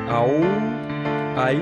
Ау, ай.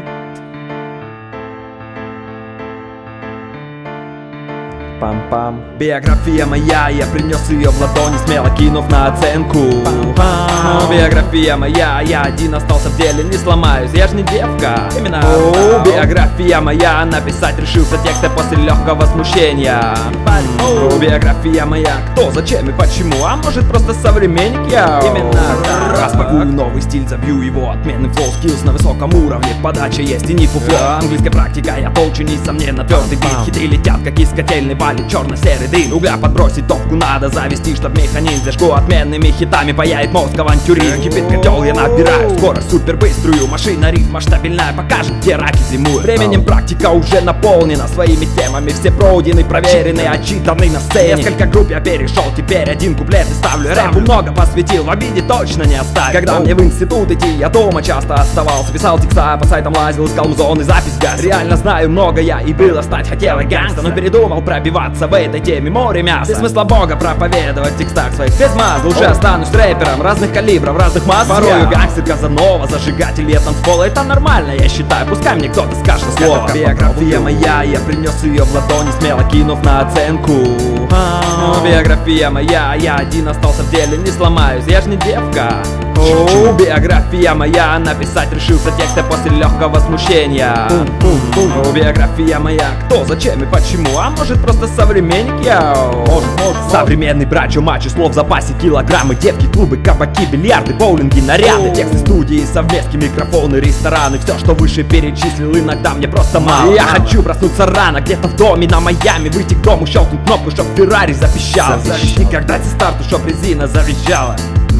Пам-пам. Биография моя, я принес ее в ладони, смело кинув на оценку. Биография моя, я один остался в деле, не сломаюсь, я ж не девка. Именно биография моя, написать решился тексты после легкого смущения. Биография моя, кто, зачем и почему, а может просто современник я. Именно так. Распакую новый стиль, забью его отменный флоу, скиллс на высоком уровне, подача есть и не фуфло. Английская практика, я толще, несомненно, твердый бит. Хиты летят, как из котельной, валит черно-серый дым. Угля подбросить топку надо завести, чтоб механизм зажгу отменными хитами паяет мозг авантюрист. Кипит котел, я набираю скорость супер быструю, машина ритма стабильная покажет, где раки зимуют. Временем практика уже наполнена своими темами, все пройдены, проверены, отчитаны на сцене. Несколько групп я перешел, теперь один куплет и ставлю. Рэпу много посвятил, в обиде точно не оставил. Когда мне в институт идти, я дома часто оставался, писал текста, по сайтам лазил, искал музон и запись газ. Реально знаю много я, и было стать хотел и гангста, но передумал пробиваться в этой теме, море мяса. Без смысла бога проповедовать в текстах своих без мазл. Лучше останусь рэпером разных калибров, разных масс. Порою гангстер Казанова, зажигатель я танцпола. Это нормально, я считаю, пускай мне кто-то скажет слово. Биография моя, я принес ее в ладони, смело кинув на оценку. Биография моя, я один остался в деле, не сломаюсь, я ж не девка. Биография моя, написать решился тексты после легкого смущения. Биография моя, кто, зачем и почему, а может просто современник я. Современный брачо, мачо, слов в запасе, килограммы, девки, клубы, кабаки, бильярды, боулинги, наряды, тексты, студии, совместки, микрофоны, рестораны. Все, что выше перечислил, иногда мне просто мало. Я хочу проснуться рано, где-то в доме на Майами, выйти к дому, щелкнуть кнопку, чтоб Феррари запищал. Завести когда-то старту, чтоб резина завизжала.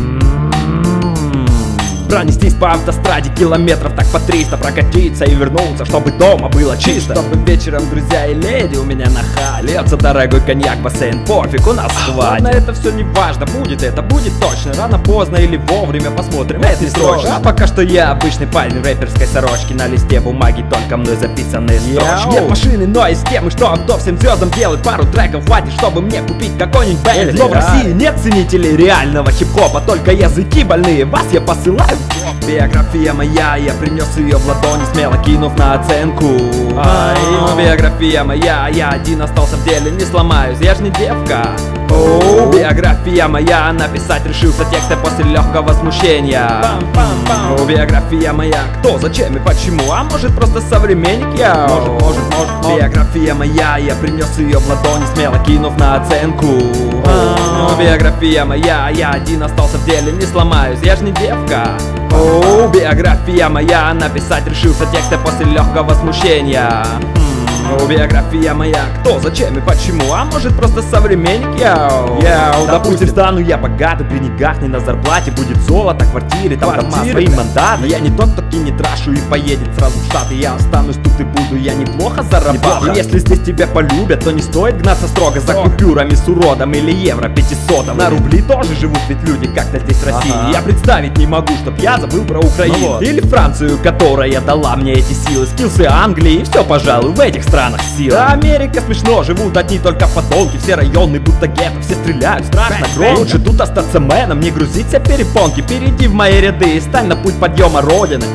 Пронестись по автостраде километров так по 300, прокатиться и вернуться, чтобы дома было чисто. Чтобы вечером друзья и леди у меня на хале. Льется дорогой коньяк, бассейн, пофиг, у нас хватит. Ладно, это все не важно, будет это, будет точно. Рано, поздно или вовремя, посмотрим, это не срочно. А пока что я обычный парень в рэперской сорочке, на листе бумаги только мной записанные строчки. Нет машины, но есть темы, что авто всем звездам делают. Пару треков хватит, чтобы мне купить какой-нибудь бэнд. Но в России нет ценителей реального хип-хопа, только языки больные, вас я посылаю. Биография моя, я принес ее в ладони, смело кинув на оценку. Биография моя, я один остался в деле, не сломаюсь, я ж не девка. Биография моя, написать решился тексты после легкого смущения. Биография моя, кто, зачем и почему, а может просто современник я. Биография моя, я принес ее в ладони, смело кинув на оценку. Биография моя, я один остался в деле, не сломаюсь, я ж не девка. Биография моя, написать решился тексты после легкого смущения. Биография моя, кто, зачем и почему, а может просто современник я. Допустим, стану я богатый, при деньгах не на зарплате, будет золото, квартиры, там дома, свои мандаты. Я не тот, кто кинет Рашу и поедет сразу в Штаты. Я останусь тут и буду я неплохо зарабатывать. Если здесь тебя полюбят, то не стоит гнаться строго за купюрами с уродом или евро 500. На рубли тоже живут ведь люди как-то здесь в России. Я представить не могу, чтоб я забыл про Украину или Францию, которая дала мне эти силы. Скиллсы Англии и все, пожалуй, в этих странах сила. Да, Америка смешно, живут одни только подонки. Все районы будто гетто, все стреляют страшно громко. Лучше тут остаться мэном, не грузиться перепонки. Перейди в мои ряды и стань на путь подъема родины.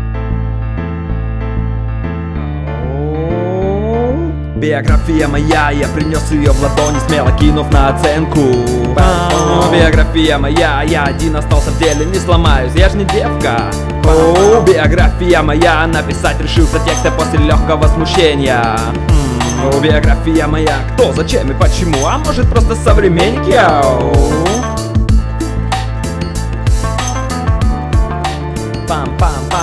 Биография моя, я принес ее в ладони, смело кинув на оценку. Биография моя, я один остался в деле, не сломаюсь, я ж не девка. Биография моя, написать решился тексты после легкого смущения. Биография моя, кто, зачем и почему, а может просто современник я. Пам-пам.